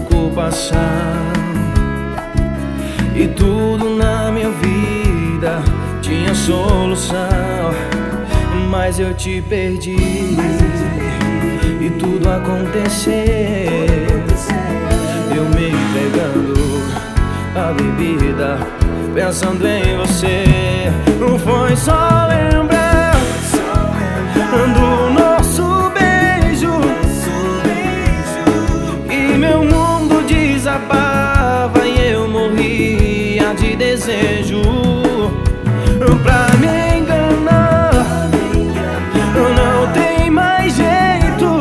preocupação, e tudo na minha vida tinha solução, mas eu te perdi e tudo aconteceu. Eu me entregando a bebida, pensando em você. Não foi só lembrar do nosso beijo e meu mundo desabava e eu morria de desejo. Pra me enganar não tem mais jeito,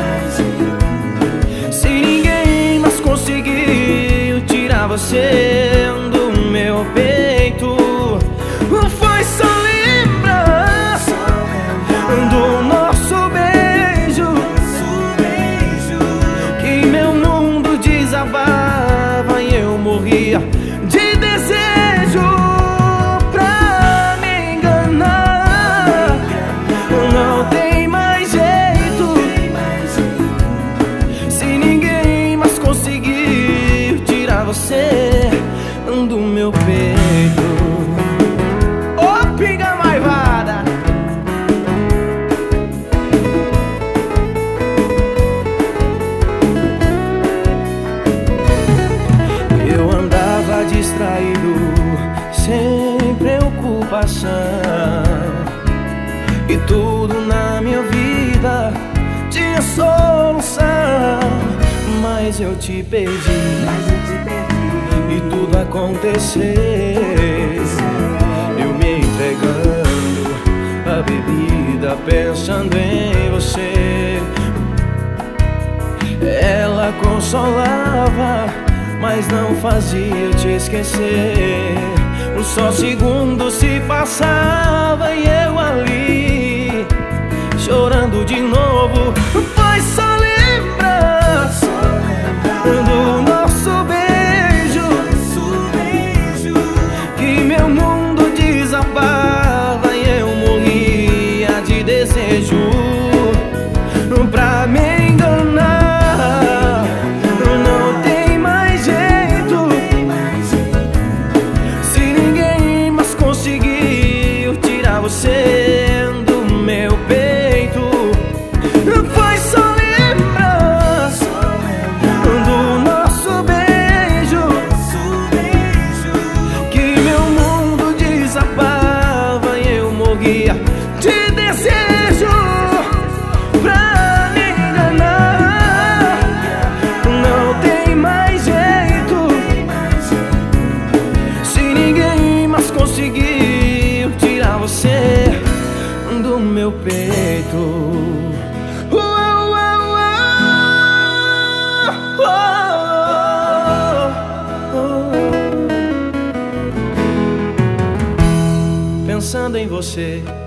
se ninguém mais conseguiu tirar você do meu peito. Foi só lembrar do nosso beijo que meu mundo desabava e eu morria de desejo. Pra me enganar não tem mais jeito, se ninguém mais conseguiu tirar você do meu peito. Ô, pinga maivada! Eu andava distraído, sem preocupação, e tudo na minha vida tinha solução, mas eu te perdi e tudo aconteceu. Eu me entregando a bebida, pensando em você. Ela consolava, mas não fazia eu te esquecer. Só segundo se passava e eu ali chorando de novo. Foi só lembrar do nosso beijo que meu mundo desabava e eu morria de desejo. Pra me enganar não tem mais jeito, se ninguém mais conseguiu tirar você do meu peito. Foi só lembrar do nosso beijo que meu mundo desabava e eu morria de desejo. Pra me enganar não tem mais jeito, se ninguém mais conseguiu tirar você do meu peito. Pensando em você.